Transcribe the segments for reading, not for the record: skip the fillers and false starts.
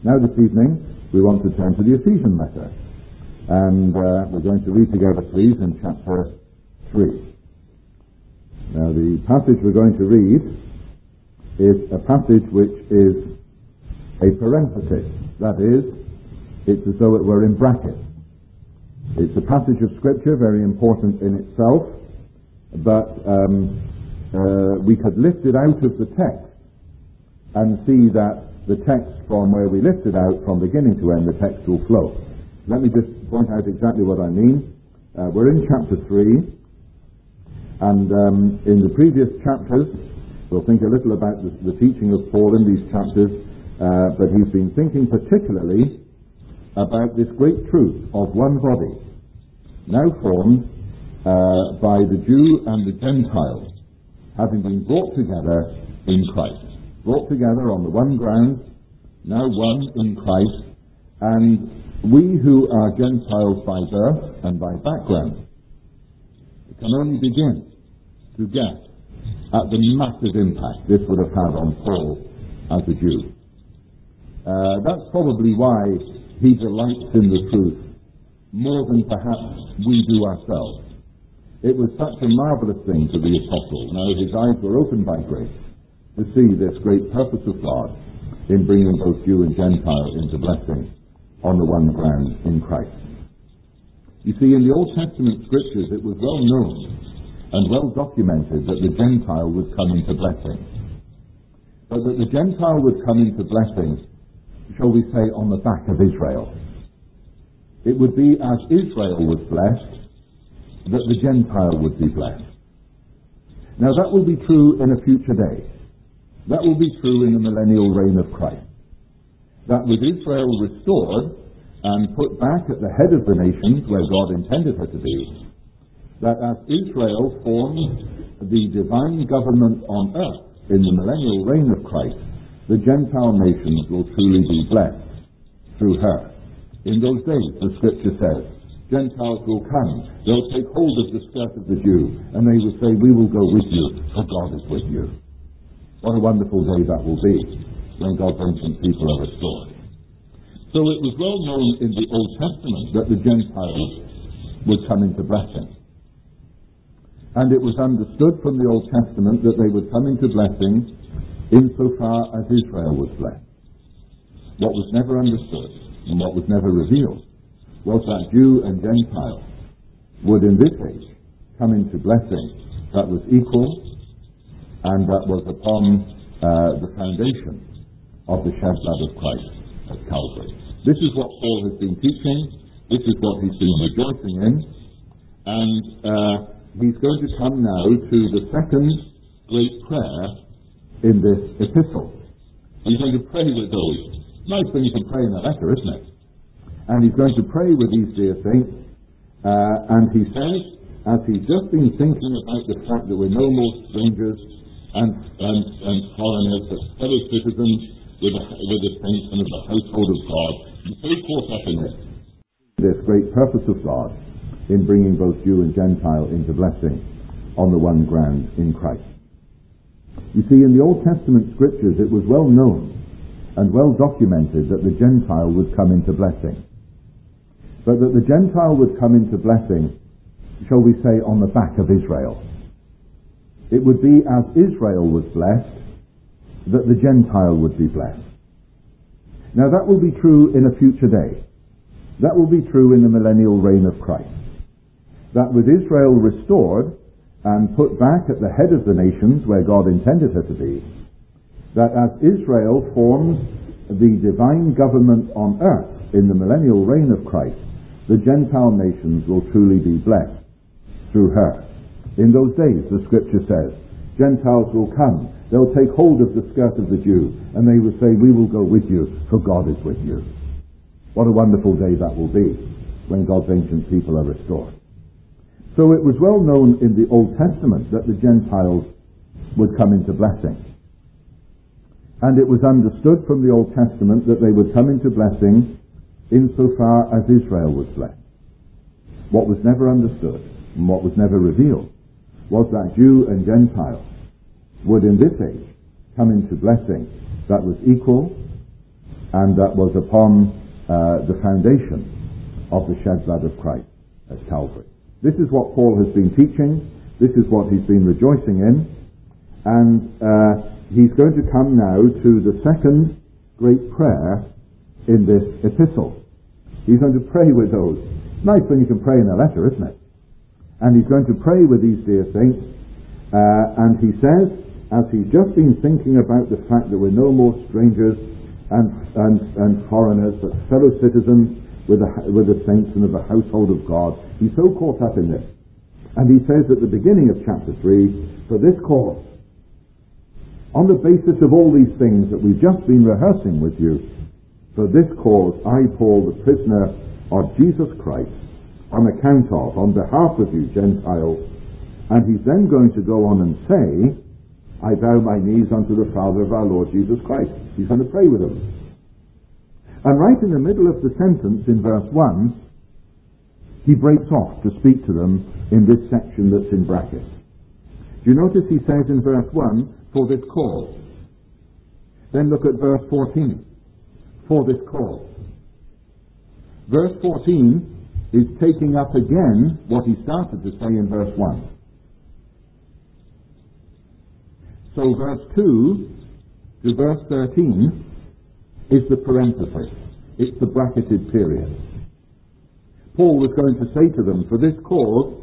Now this evening we want to turn to the Ephesian letter, and we're going to read together, please, in chapter 3. Now the passage we're going to read is a passage which is a parenthesis. That is, it's as though it were in brackets. It's a passage of Scripture, very important in itself, but we could lift it out of the text and see that the text from where we lift it out, from beginning to end, the text will flow. Let me just point out exactly what I mean. We're in chapter 3, and in the previous chapters, we'll think a little about the teaching of Paul in these chapters, but he's been thinking particularly about this great truth of one body, now formed by the Jew and the Gentile, having been brought together in Christ. Brought together on the one ground, now one in Christ, and we who are Gentiles by birth and by background can only begin to get at the massive impact this would have had on Paul as a Jew. That's probably why he delights in the truth more than perhaps we do ourselves. It was such a marvelous thing to the apostle. Now his eyes were opened by grace to see this great purpose of God in bringing both Jew and Gentile into blessing on the one ground in Christ. You see, in the Old Testament Scriptures it was well known and well documented that the Gentile would come into blessing. But that the Gentile would come into blessing, shall we say, on the back of Israel. It would be as Israel was blessed that the Gentile would be blessed. Now that will be true in a future day. That will be true in the millennial reign of Christ. That with Israel restored and put back at the head of the nations where God intended her to be, that as Israel forms the divine government on earth in the millennial reign of Christ, the Gentile nations will truly be blessed through her. In those days, the Scripture says, Gentiles will come, they'll take hold of the skirt of the Jew, and they will say, we will go with you, for God is with you. What a wonderful day that will be, when God's ancient people are restored. So it was well known in the Old Testament that the Gentiles would come into blessing. And it was understood from the Old Testament that they would come into blessing insofar as Israel was blessed. What was never understood and what was never revealed was that Jew and Gentile would in this age come into blessing that was equal and that was upon the foundation of the shed blood of Christ at Calvary. This is what Paul has been teaching. This is what he's been rejoicing in. And he's going to come now to the second great prayer in this epistle. He's going to pray with those. Nice thing to pray in a letter, isn't it? And he's going to pray with these dear saints. And he says, as he's just been thinking about the fact that we're no more strangers and foreigners, but fellow citizens with the saints and of the household of God, and so forth up in this great purpose of God in bringing both Jew and Gentile into blessing on the one ground in Christ. You see, in the Old Testament Scriptures it was well known and well documented that the Gentile would come into blessing. But that the Gentile would come into blessing, shall we say, on the back of Israel. It would be as Israel was blessed that the Gentile would be blessed. Now that will be true in a future day. That will be true in the millennial reign of Christ. That with Israel restored and put back at the head of the nations where God intended her to be, that as Israel forms the divine government on earth in the millennial reign of Christ, the Gentile nations will truly be blessed through her. In those days, the Scripture says, Gentiles will come, they'll take hold of the skirt of the Jew, and they will say, we will go with you, for God is with you. What a wonderful day that will be, when God's ancient people are restored. So it was well known in the Old Testament that the Gentiles would come into blessing. And it was understood from the Old Testament that they would come into blessing insofar as Israel was blessed. What was never understood and what was never revealed was that Jew and Gentile would in this age come into blessing that was equal and that was upon the foundation of the shed blood of Christ at Calvary. This is what Paul has been teaching. This is what he's been rejoicing in. And he's going to come now to the second great prayer in this epistle. He's going to pray with those. It's nice when you can pray in a letter, isn't it? And he's going to pray with these dear saints. And he says, as he's just been thinking about the fact that we're no more strangers and foreigners, but fellow citizens with the saints and of the household of God, he's so caught up in this. And he says at the beginning of chapter 3, for this cause, on the basis of all these things that we've just been rehearsing with you, for this cause I, Paul, the prisoner of Jesus Christ, on account of, on behalf of you Gentiles, and he's then going to go on and say, I bow my knees unto the Father of our Lord Jesus Christ. He's going to pray with them. And right in the middle of the sentence in verse 1, he breaks off to speak to them in this section that's in brackets. Do you notice he says in verse 1, for this cause. Then look at verse 14, for this cause. Verse 14 is taking up again what he started to say in verse 1. So verse 2 to verse 13 is the parenthesis. It's the bracketed period. Paul was going to say to them, for this cause,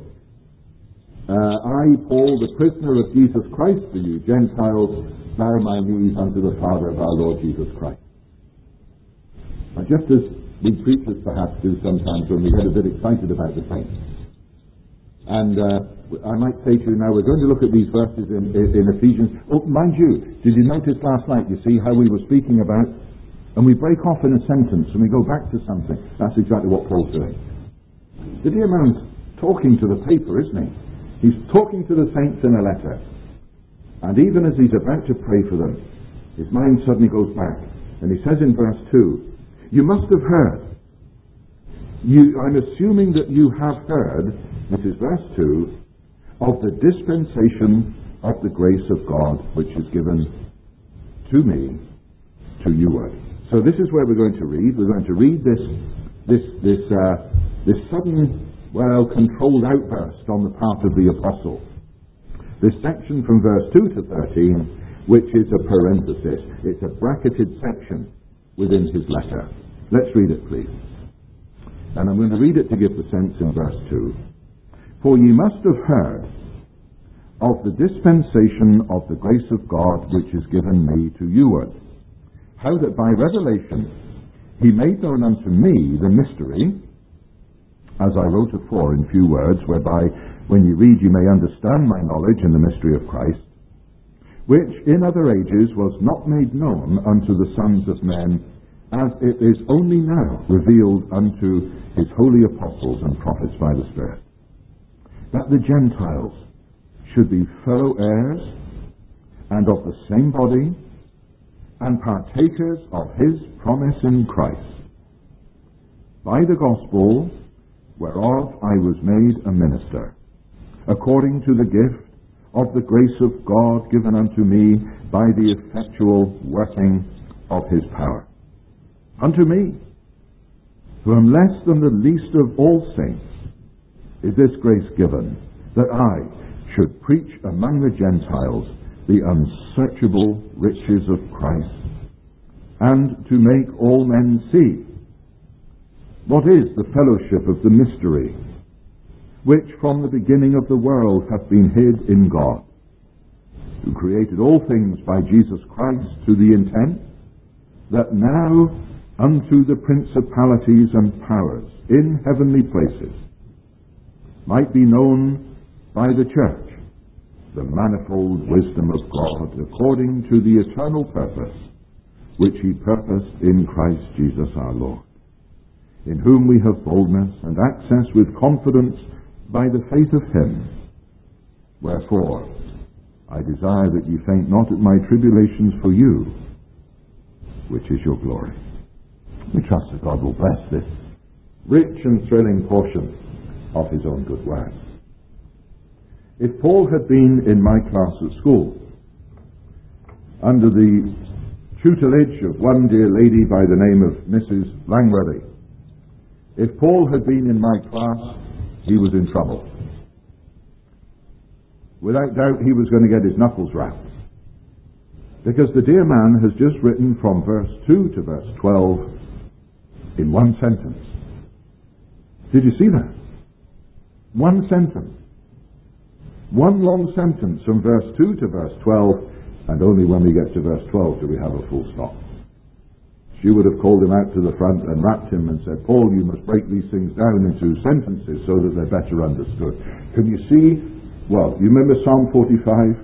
I, Paul, the prisoner of Jesus Christ for you, Gentiles, bow my knees unto the Father of our Lord Jesus Christ. Now, just as we preachers perhaps do sometimes when we get a bit excited about the saints. And I might say to you now, we're going to look at these verses in Ephesians. Oh, mind you, did you notice last night, you see how we were speaking about, and we break off in a sentence and we go back to something. That's exactly what Paul's doing. The dear man's talking to the paper, isn't he? He's talking to the saints in a letter. And even as he's about to pray for them, his mind suddenly goes back. And he says in verse 2, you must have heard. I'm assuming that you have heard, this is verse 2, of the dispensation of the grace of God which is given to me, to you. So this is where we're going to read. We're going to read this sudden, controlled outburst on the part of the apostle. This section from verse 2 to 13, which is a parenthesis. It's a bracketed section within his letter. Let's read it, please. And I'm going to read it to give the sense in verse 2. For ye must have heard of the dispensation of the grace of God which is given me to youward, how that by revelation he made known unto me the mystery, as I wrote afore in few words, whereby when you read you may understand my knowledge in the mystery of Christ, which in other ages was not made known unto the sons of men, as it is only now revealed unto his holy apostles and prophets by the Spirit, that the Gentiles should be fellow heirs and of the same body and partakers of his promise in Christ, by the gospel whereof I was made a minister, according to the gift of the grace of God given unto me by the effectual working of his power. Unto me, who am less than the least of all saints, is this grace given, that I should preach among the Gentiles the unsearchable riches of Christ, and to make all men see what is the fellowship of the mystery, which from the beginning of the world hath been hid in God, who created all things by Jesus Christ, to the intent that now unto the principalities and powers in heavenly places might be known by the church the manifold wisdom of God, according to the eternal purpose which he purposed in Christ Jesus our Lord, in whom we have boldness and access with confidence by the faith of him. Wherefore I desire that ye faint not at my tribulations for you, which is your glory. We trust that God will bless this rich and thrilling portion of his own good word. If Paul had been in my class at school, under the tutelage of one dear lady by the name of Mrs. Langworthy. If Paul had been in my class, he was in trouble. Without doubt, he was going to get his knuckles rapped. Because the dear man has just written from verse 2 to verse 12 in one sentence. Did you see that? One sentence. One long sentence from verse 2 to verse 12, and only when we get to verse 12 do we have a full stop. She would have called him out to the front and rapped him and said, Paul, you must break these things down into sentences so that they're better understood. Can you see? Well, you remember Psalm 45?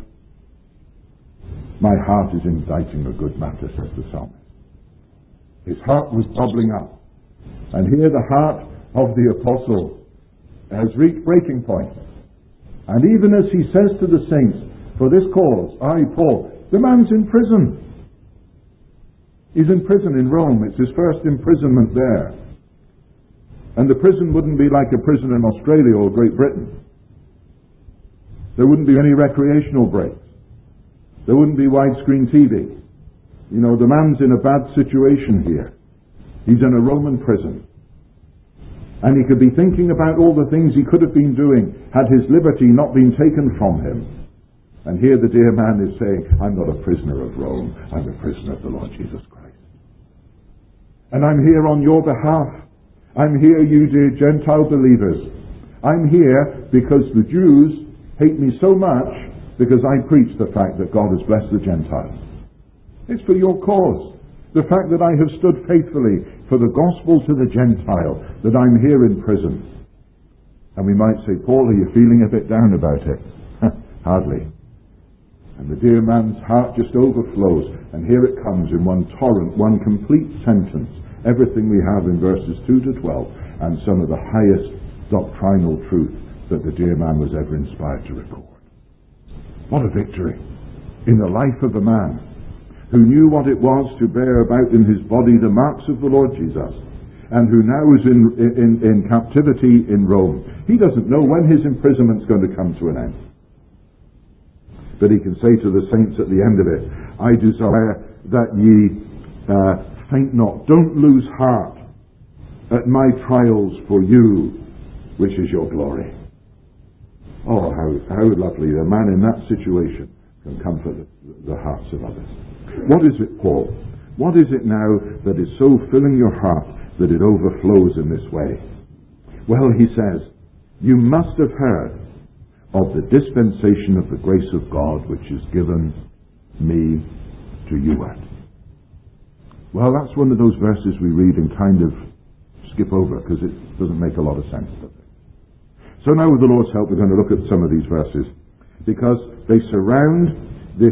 My heart is inditing a good matter, says the psalmist. His heart was bubbling up. And here the heart of the apostle has reached breaking point. And even as he says to the saints, for this cause, I, Paul, the man's in prison. He's in prison in Rome. It's his first imprisonment there. And the prison wouldn't be like a prison in Australia or Great Britain. There wouldn't be any recreational breaks. There wouldn't be widescreen TV. You know, the man's in a bad situation here. He's in a Roman prison. And he could be thinking about all the things he could have been doing had his liberty not been taken from him. And here the dear man is saying, I'm not a prisoner of Rome, I'm a prisoner of the Lord Jesus Christ. And I'm here on your behalf. I'm here, you dear Gentile believers. I'm here because the Jews hate me so much because I preach the fact that God has blessed the Gentiles. It's for your cause. The fact that I have stood faithfully for the gospel to the Gentile, that I'm here in prison. And we might say, Paul, are you feeling a bit down about it? Hardly. And the dear man's heart just overflows. And here it comes in one torrent, one complete sentence. Everything we have in verses 2 to 12, and some of the highest doctrinal truth that the dear man was ever inspired to record. What a victory in the life of a man who knew what it was to bear about in his body the marks of the Lord Jesus, and who now is in captivity in Rome. He doesn't know when his imprisonment's going to come to an end. But he can say to the saints at the end of it, I desire that ye faint not, don't lose heart at my trials for you, which is your glory. Oh, how lovely. A man in that situation can comfort the hearts of others. What is it, Paul? What is it now that is so filling your heart that it overflows in this way? Well, he says, you must have heard of the dispensation of the grace of God which is given me to you at. Well, that's one of those verses we read and kind of skip over because it doesn't make a lot of sense, does it? So now with the Lord's help we're going to look at some of these verses because they surround this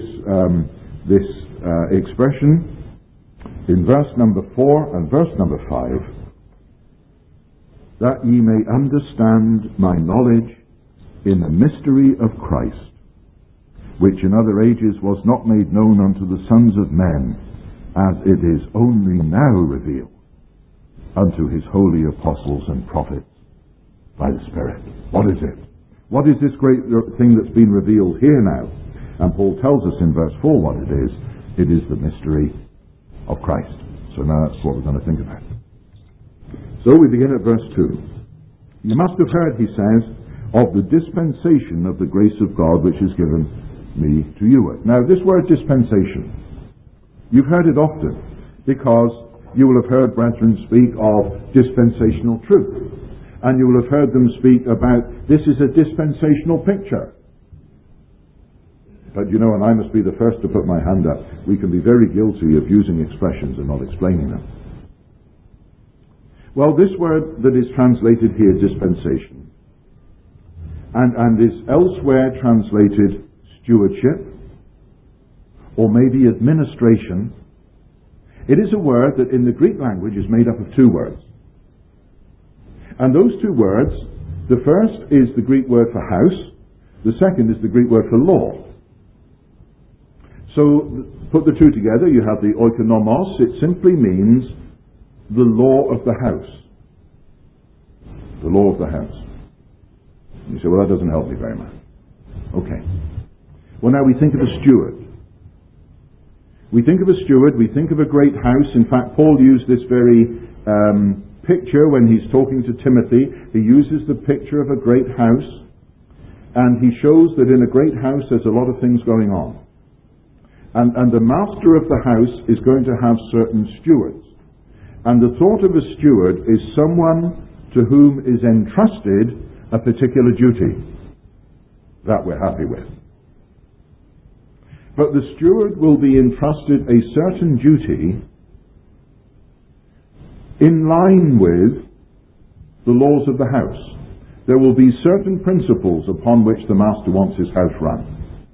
expression in verse number 4 and verse number 5, that ye may understand my knowledge in the mystery of Christ, which in other ages was not made known unto the sons of men, as it is only now revealed unto his holy apostles and prophets by the Spirit. What is it? What is this great thing that's been revealed here now? And Paul tells us in verse 4 what it is. It is the mystery of Christ. So now that's what we're going to think about. So we begin at verse 2. You must have heard, he says, of the dispensation of the grace of God which is given me to you. Now this word dispensation, you've heard it often because you will have heard brethren speak of dispensational truth. And you will have heard them speak about this is a dispensational picture. But you know, and I must be the first to put my hand up, we can be very guilty of using expressions and not explaining them. Well, this word that is translated here, dispensation, and is elsewhere translated stewardship, or maybe administration, it is a word that in the Greek language is made up of two words. And those two words, the first is the Greek word for house, the second is the Greek word for law. So, put the two together, you have the oikonomos, it simply means the law of the house. The law of the house. You say, well, that doesn't help me very much. Okay. Well, now we think of a steward. We think of a steward, we think of a great house. In fact, Paul used this very picture when he's talking to Timothy. He uses the picture of a great house, and he shows that in a great house there's a lot of things going on. And the master of the house is going to have certain stewards. And the thought of a steward is someone to whom is entrusted a particular duty that we're happy with. But the steward will be entrusted a certain duty in line with the laws of the house. There will be certain principles upon which the master wants his house run.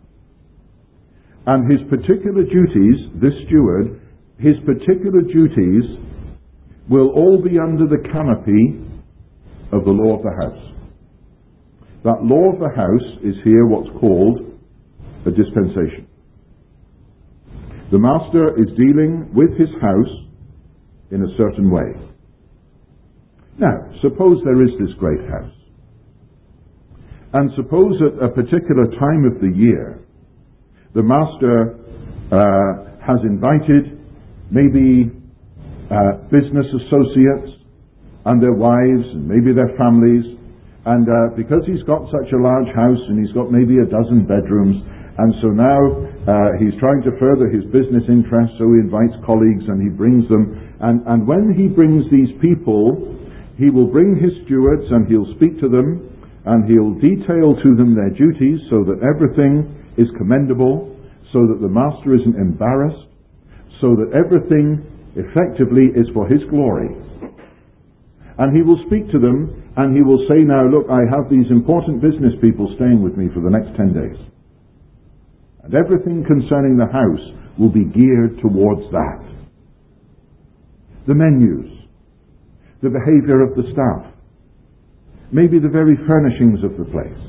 And his particular duties, this steward, his particular duties will all be under the canopy of the law of the house. That law of the house is here what's called a dispensation. The master is dealing with his house in a certain way. Now, suppose there is this great house. And suppose at a particular time of the year, the master has invited maybe business associates and their wives and maybe their families, and because he's got such a large house and he's got maybe a dozen bedrooms, and so now he's trying to further his business interests, so he invites colleagues and he brings them, and when he brings these people, he will bring his stewards and he'll speak to them and he'll detail to them their duties so that everything is commendable, so that the master isn't embarrassed, so that everything effectively is for his glory. And he will speak to them and he will say, now look, I have these important business people staying with me for the next 10 days. And everything concerning the house will be geared towards that. The menus, the behavior of the staff, maybe the very furnishings of the place.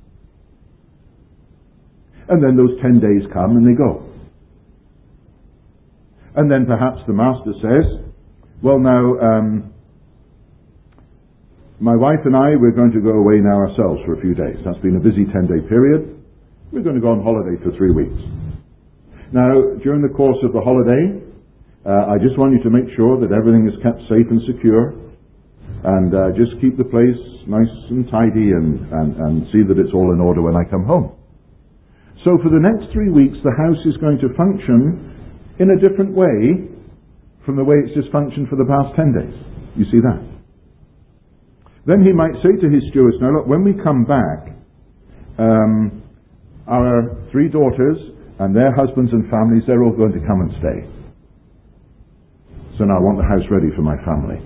And then those 10 days come and they go. And then perhaps the master says, well now, my wife and I, we're going to go away now ourselves for a few days. That's been a busy 10-day period. We're going to go on holiday for 3 weeks. Now, during the course of the holiday, I just want you to make sure that everything is kept safe and secure, and just keep the place nice and tidy and see that it's all in order when I come home. So for the next 3 weeks, the house is going to function in a different way from the way it's just functioned for the past 10 days. You see that? Then he might say to his stewards, now look, when we come back, our 3 daughters and their husbands and families, they're all going to come and stay. So now I want the house ready for my family.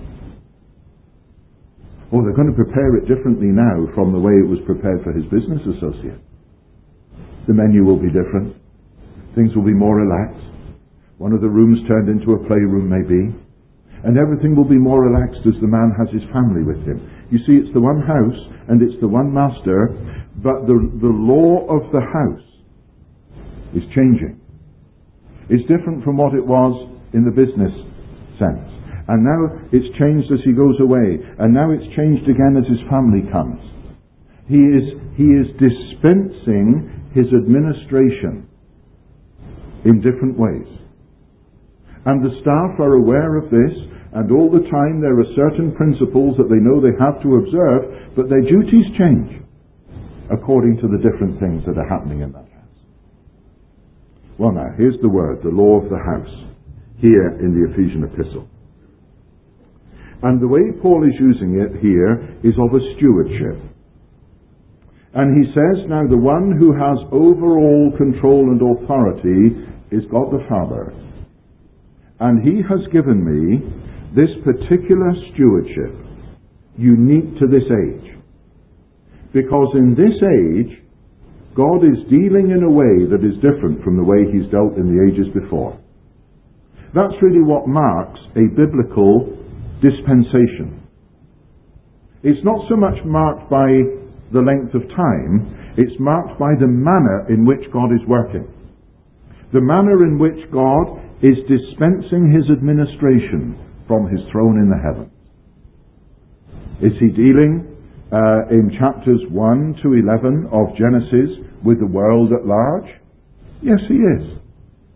Oh, they're going to prepare it differently now from the way it was prepared for his business associate. The menu will be different. Things will be more relaxed. One of the rooms turned into a playroom maybe. And everything will be more relaxed as the man has his family with him. You see, it's the one house and it's the one master, but the law of the house is changing. It's different from what it was in the business sense. And now it's changed as he goes away. And now it's changed again as his family comes. He is dispensing his administration in different ways. And the staff are aware of this, and all the time there are certain principles that they know they have to observe, but their duties change according to the different things that are happening in that house. Well now, here's the word, the law of the house, here in the Ephesian epistle. And the way Paul is using it here is of a stewardship. And he says, now the one who has overall control and authority is God the Father. And he has given me this particular stewardship, unique to this age. Because in this age, God is dealing in a way that is different from the way he's dealt in the ages before. That's really what marks a biblical dispensation. It's not so much marked by the length of time, it's marked by the manner in which God is working. The manner in which God is dispensing his administration from his throne in the heavens. Is he dealing in chapters 1 to 11 of Genesis with the world at large? Yes, he is.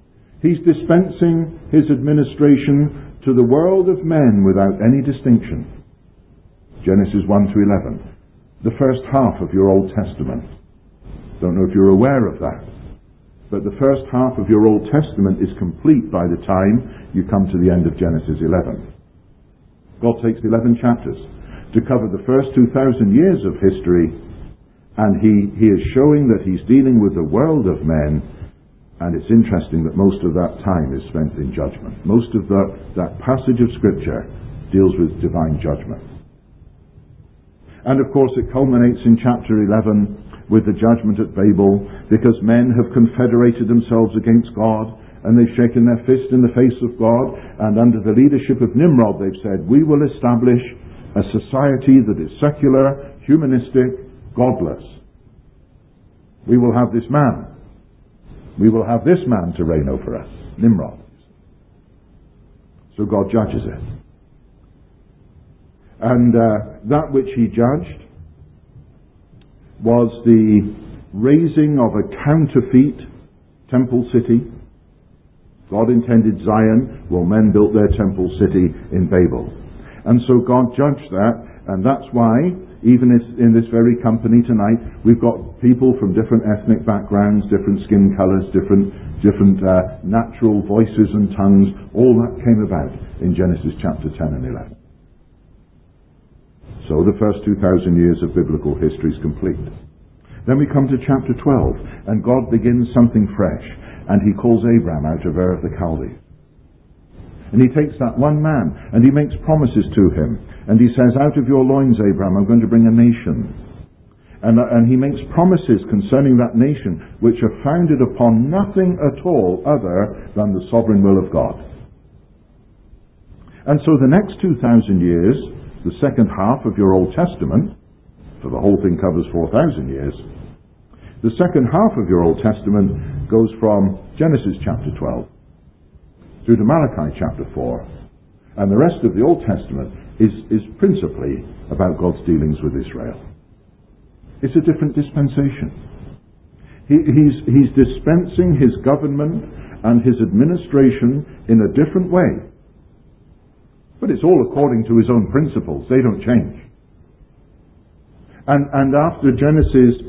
He's dispensing his administration to the world of men without any distinction. Genesis 1 to 11. The first half of your Old Testament. Don't know if you're aware of that. But the first half of your Old Testament is complete by the time you come to the end of Genesis 11. God takes 11 chapters to cover the first 2,000 years of history, and he is showing that he's dealing with the world of men, and it's interesting that most of that time is spent in judgment. Most of that passage of Scripture deals with divine judgment. And of course it culminates in chapter 11 with the judgment at Babel, because men have confederated themselves against God, and they've shaken their fist in the face of God, and under the leadership of Nimrod they've said, we will establish a society that is secular, humanistic, godless. We will have this man. We will have this man to reign over us, Nimrod. So God judges it. And that which he judged was the raising of a counterfeit temple city. God intended Zion, well, men built their temple city in Babel. And so God judged that, and that's why, even in this very company tonight, we've got people from different ethnic backgrounds, different skin colours, different natural voices and tongues. All that came about in Genesis chapter 10 and 11. So the first 2,000 years of biblical history is complete. Then we come to chapter 12, and God begins something fresh, and he calls Abraham out of Ur of the Chaldees. And he takes that one man, and he makes promises to him. And he says, out of your loins, Abraham, I'm going to bring a nation. And he makes promises concerning that nation, which are founded upon nothing at all other than the sovereign will of God. And so the next 2,000 years, the second half of your Old Testament, for the whole thing covers 4,000 years, the second half of your Old Testament goes from Genesis chapter 12 through to Malachi chapter 4. And the rest of the Old Testament is principally about God's dealings with Israel. It's a different dispensation. He's dispensing his government and his administration in a different way. But it's all according to his own principles. They don't change. And after Genesis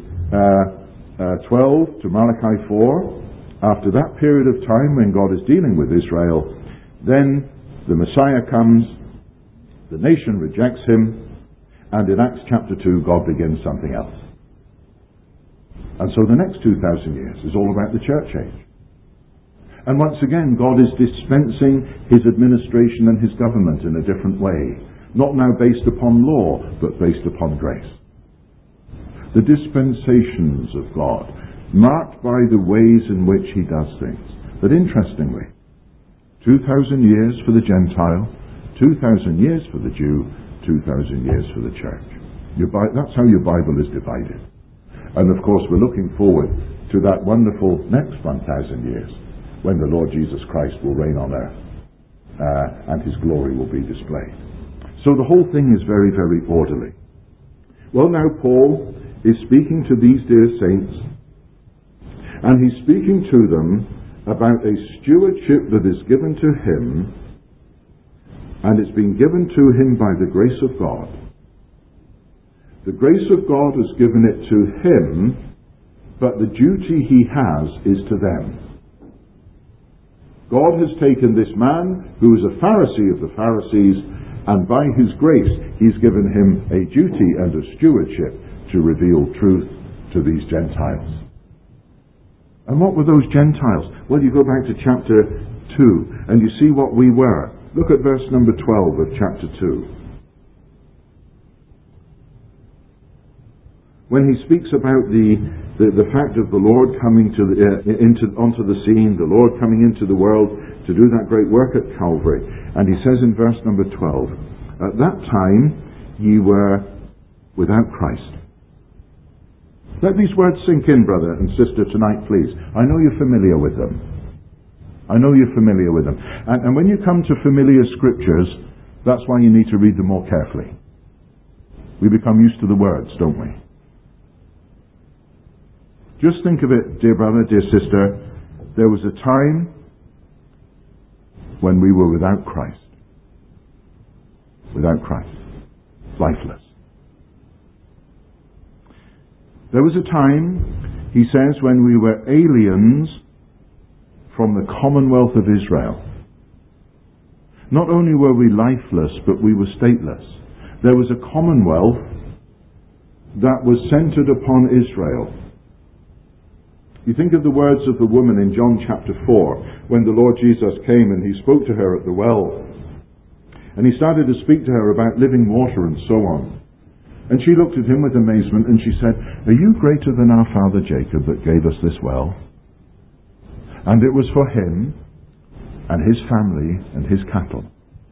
12 to Malachi 4, after that period of time when God is dealing with Israel, then the Messiah comes, the nation rejects him, and in Acts chapter 2 God begins something else. And so the next 2,000 years is all about the church age. And once again God is dispensing his administration and his government in a different way, not now based upon law, but based upon grace. The dispensations of God, marked by the ways in which he does things. But interestingly, 2,000 years for the Gentile, 2,000 years for the Jew, 2,000 years for the church. That's how your Bible is divided. And of course we're looking forward to that wonderful next 1,000 years when the Lord Jesus Christ will reign on earth and his glory will be displayed. So the whole thing is very, very orderly. Well, now Paul is speaking to these dear saints, and he's speaking to them about a stewardship that is given to him, and it's been given to him by the grace of God. The grace of God has given it to him, but the duty he has is to them. God has taken this man who is a Pharisee of the Pharisees, and by his grace he's given him a duty and a stewardship to reveal truth to these Gentiles. And what were those Gentiles? Well, you go back to chapter 2 and you see what we were. Look at verse number 12 of chapter 2. When he speaks about the fact of the Lord coming onto the scene, the Lord coming into the world to do that great work at Calvary. And he says in verse number 12, at that time ye were without Christ. Let these words sink in, brother and sister, tonight, please. I know you're familiar with them. I know you're familiar with them. And when you come to familiar scriptures, that's why you need to read them more carefully. We become used to the words, don't we? Just think of it, dear brother, dear sister. There was a time when we were without Christ. Without Christ. Lifeless. There was a time, he says, when we were aliens from the commonwealth of Israel. Not only were we lifeless, but we were stateless. There was a commonwealth that was centered upon Israel. You think of the words of the woman in John chapter 4, when the Lord Jesus came and he spoke to her at the well. And he started to speak to her about living water and so on. And she looked at him with amazement and she said, "Are you greater than our father Jacob that gave us this well? And it was for him and his family and his cattle."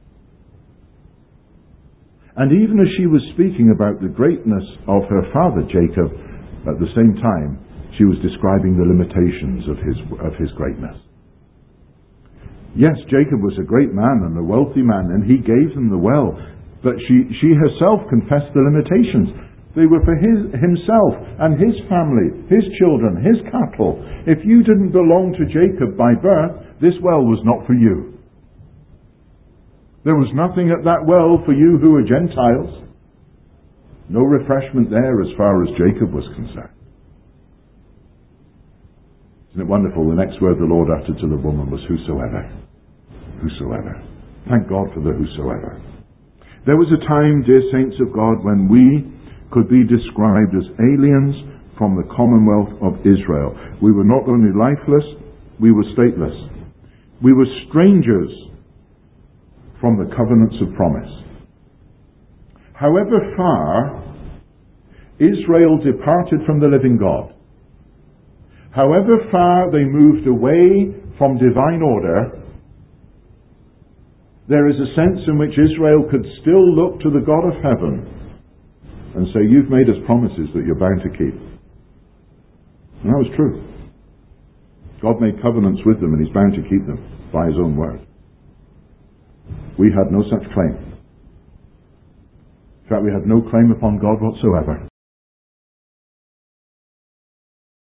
And even as she was speaking about the greatness of her father Jacob, at the same time, she was describing the limitations of his greatness. Yes, Jacob was a great man and a wealthy man, and he gave them the well. But she herself confessed the limitations. They were for himself and his family, his children, his cattle. If you didn't belong to Jacob by birth, this well was not for you. There was nothing at that well for you who were Gentiles. No refreshment there as far as Jacob was concerned. Isn't it wonderful? The next word the Lord uttered to the woman was whosoever. Whosoever. Thank God for the whosoever. There was a time, dear saints of God, when we could be described as aliens from the commonwealth of Israel. We were not only lifeless, we were stateless. We were strangers from the covenants of promise. However far Israel departed from the living God, however far they moved away from divine order, there is a sense in which Israel could still look to the God of heaven and say, "You've made us promises that you're bound to keep." And that was true. God made covenants with them and he's bound to keep them by his own word. We had no such claim. In fact, we had no claim upon God whatsoever.